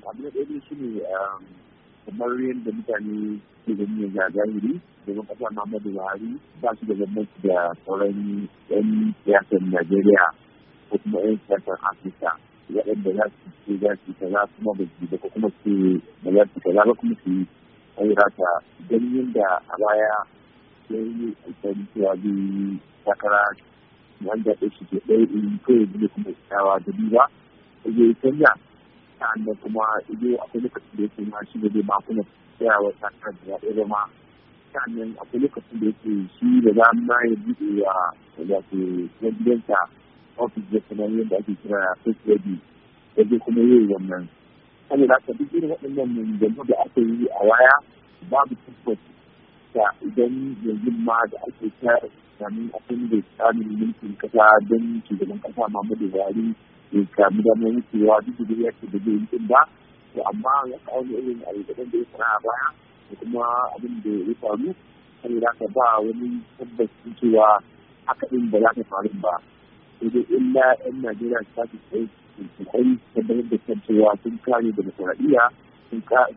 abu na ɗaya shi ne kamar yadda mutane ke gani yanzu a zahiri domin ƙasa Muhammadu Buhari ba shi da bambanci da sauran 'yan siyasar Najeriya ko kuma 'yan siyasar Afirka waɗanda za su ce za su kaza kuma ba su da ko kuma su ba za su kaza ba kuma su yi ayyurata ganin yadda a baya ya yi alƙawarin cewa zai yi takara wanda ya shi ke ɗaya in kawai zai kuma tsawa da biyu ba zai yi canja sa'annan kuma ido akwai lokacin da yake ma shi da zai ma kuma tsayawa takara da ɗaya ba ma sa'annan akwai lokacin da yake shi da za ma ya buɗe wa wato na gidansa ofis da kuma yadda ake kira first lady da zai kuma yi wannan saboda haka duk irin waɗannan maganganu da aka yi a waya babu tabbas da idan yanzu ma da ake ta kamin akwai da tsarin mulkin kasa don shugaban kasa Muhammadu Buhari ya kamu da mai wucewa duk da ya ce da zai yi ba to amma ya kawo ne irin ayyukan da ya fara a baya da kuma abin da ya faru saboda haka ba wani tabbas cewa haka din ba za ta faru ba sai dai illa 'yan Najeriya su tafi tsaye su kai tabbatar da kan cewa sun kare demokuraɗiyya sun kare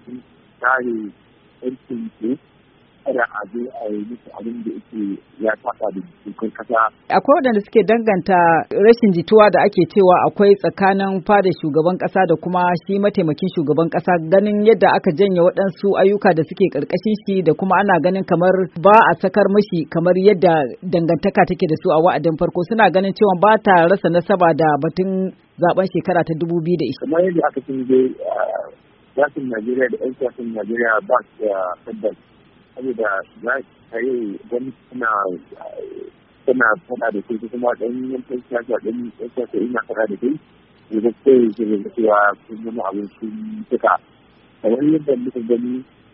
'yancin su kada a zo a yi musu abin da yake ya saba da dokar kasa. Akwai waɗanda suke danganta rashin jituwa da ake cewa akwai tsakanin fada shugaban kasa da kuma shi mataimakin shugaban kasa ganin yadda aka janye waɗansu ayyuka da suke ƙarƙashin shi da kuma ana ganin kamar ba a sakar mashi kamar yadda dangantaka take da su a wa'adin farko suna ganin cewa ba ta rasa nasaba da batun zaben shekara ta 2020. Kamar yadda aka ce dai siyasan Najeriya da 'yan siyasan Najeriya ba su da tabbas saboda za a yi wani suna faɗa da kai kuma ɗan yankin siyasa ɗan yan siyasa ina faɗa da kai da gaske ke da cewa sun zama abin sun suka kamar yadda muka gani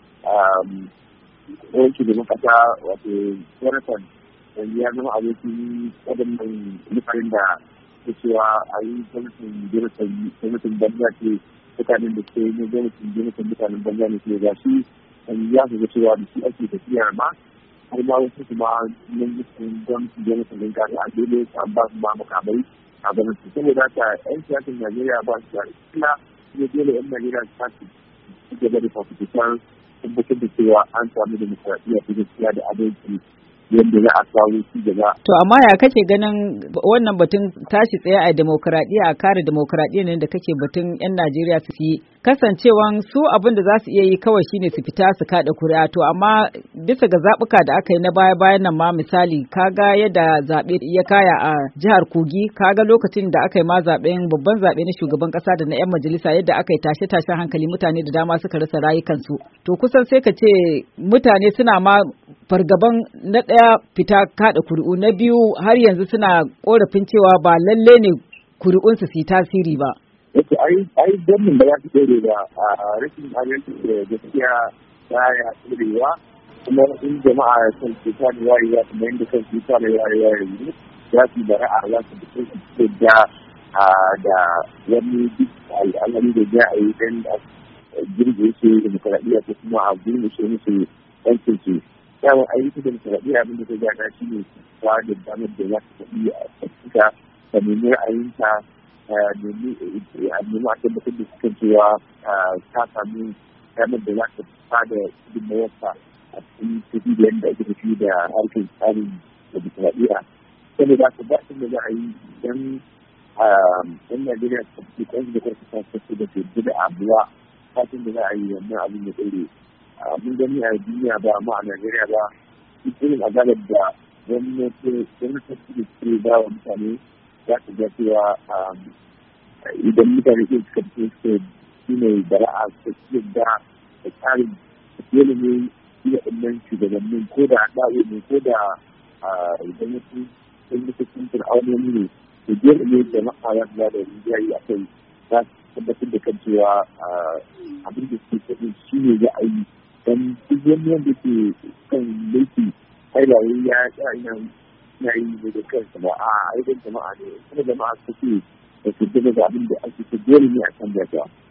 wani shugaban ƙasa wato Jonathan yanzu ya zama abokin waɗannan mutanen da ta cewa a yi gwamnatin banza ce mutanen da ke yi gwamnatin mutanen banza ne ke ga shi ya ga cewa da shi ake tafiya ma har ma wasu kuma nan jikin gwamnati da mutum din kare a dole an ba su ma makamai a gwamnati saboda haka 'yan siyasar Najeriya ba su da kila ne dole 'yan Najeriya su tashi su gaba da fafutukar tabbatar da cewa an samu demokradiyya ta gaskiya da adalci yadda za a kawo ci gaba. To amma ya kake ganin wannan batun tashi tsaye a demokradiyya a kare demokradiyya ne da kake batun 'yan Najeriya su yi kasancewan su abin da za su iya yi kawai shine su fita su kada kuri'a to amma bisa ga zabuka da aka yi na baya-bayan nan ma misali kaga yadda zabe ya kaya a jihar Kogi kaga lokacin da aka yi ma babban zabe na shugaban kasa da na 'yan majalisa yadda aka yi tashe-tashen hankali mutane da dama suka rasa rayukansu to kusan sai ka ce mutane suna ma fargaban na ɗaya fita kada kuri'u na biyu har yanzu suna korafin cewa ba lalle ne kuri'unsu su yi tasiri ba. Yake ai gwamnan ba za su ɗore ba a rashin adalci da gaskiya ta ya ɗorewa kuma in jama'a kan cuta da wayewa kuma yadda kan cuta da wayewa yanzu za su yi bara'a za su fito da wani duk al'amari da za a yi don girbe su demokuraɗiyya ko kuma a girbe su musu yankin su. Yawon ayyukan demokuraɗiyya abin da ta gada shi ne ba da damar da za ta faɗi a tsakika da nemi ra'ayinta a nemi a tabbatar da suka cewa ta sami damar da za ta fada gudunmawarsa a cikin tafi da yadda ake tafi da harkar tsarin demokuraɗiyya. Saboda haka ba da za a yi don yan Najeriya su tafi kwanci da kwarfi ta tafi da ke da abuwa fatin da za a yi wannan abin da ɗore. Mun gani a duniya ba amma a Najeriya ba irin azabar da gwamnati da ke ba wa mutane za su ga cewa idan mutane ke suka fito shi ne bara'a su da tsarin ilimin iya ɗannan shugabannin ko da haɗawe ne ko da gwamnati sun mutu sun fir'aunoni ne da biyar ne da ma'aya da rinjayi a kai za su tabbatar da kan cewa abin da suke faɗi shi ne za a yi don duk wani wanda ke kan laifi ai ba wai ya ina yi ne da kansa ba a aikin jama'a ne kuma jama'a suke da su daga abin da ake dole ne a kan da